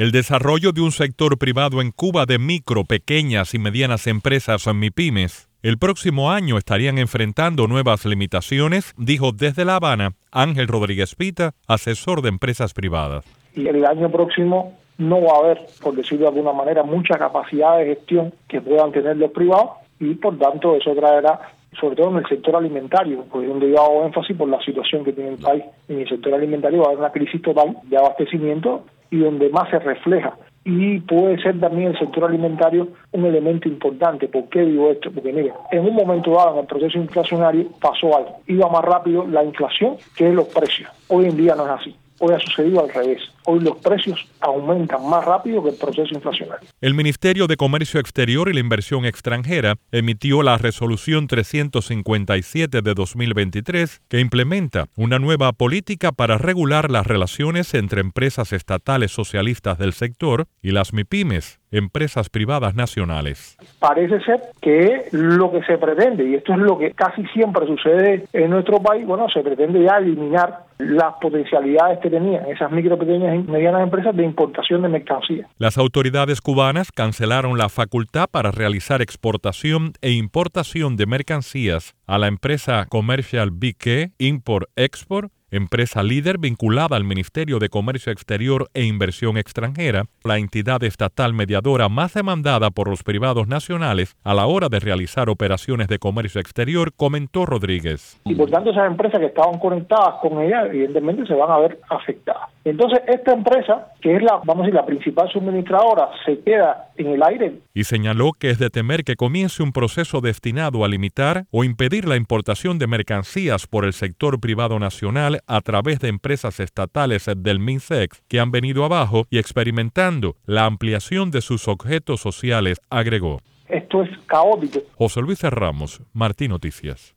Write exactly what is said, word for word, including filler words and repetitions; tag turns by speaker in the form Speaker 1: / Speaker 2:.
Speaker 1: El desarrollo de un sector privado en Cuba de micro, pequeñas y medianas empresas o MIPYMES el próximo año estarían enfrentando nuevas limitaciones, dijo desde La Habana Ángel Rodríguez Pita, asesor de empresas privadas.
Speaker 2: Y el año próximo no va a haber, por decirlo de alguna manera, mucha capacidad de gestión que puedan tener los privados y por tanto eso traerá, sobre todo en el sector alimentario, pues donde yo hago énfasis por la situación que tiene el país. En el sector alimentario va a haber una crisis total de abastecimiento y donde más se refleja. Y puede ser también el sector alimentario un elemento importante. ¿Por qué digo esto? Porque mire, en un momento dado en el proceso inflacionario pasó algo. Iba más rápido la inflación que los precios. Hoy en día no es así. Hoy ha sucedido al revés. Hoy los precios aumentan más rápido que el proceso inflacionario.
Speaker 1: El Ministerio de Comercio Exterior y la Inversión Extranjera emitió la Resolución trescientos cincuenta y siete de dos mil veintitrés que implementa una nueva política para regular las relaciones entre empresas estatales socialistas del sector y las MIPYMES, empresas privadas nacionales.
Speaker 2: Parece ser que lo que se pretende, y esto es lo que casi siempre sucede en nuestro país, bueno, se pretende ya eliminar las potencialidades que tenían esas micro, pequeñas y medianas empresas de importación de mercancías.
Speaker 1: Las autoridades cubanas cancelaron la facultad para realizar exportación e importación de mercancías a la empresa Commercial B K Import-Export, empresa líder vinculada al Ministerio de Comercio Exterior e Inversión Extranjera, la entidad estatal mediadora más demandada por los privados nacionales a la hora de realizar operaciones de comercio exterior, comentó Rodríguez.
Speaker 2: Y por tanto esas empresas que estaban conectadas con ella, evidentemente se van a ver afectadas. Entonces esta empresa, que es la, vamos a decir, la principal suministradora, se queda en el aire.
Speaker 1: Y señaló que es de temer que comience un proceso destinado a limitar o impedir la importación de mercancías por el sector privado nacional a través de empresas estatales del MINSEX que han venido abajo y experimentando la ampliación de sus objetos sociales, agregó.
Speaker 2: Esto es caótico.
Speaker 1: José Luis Ramos, Martín Noticias.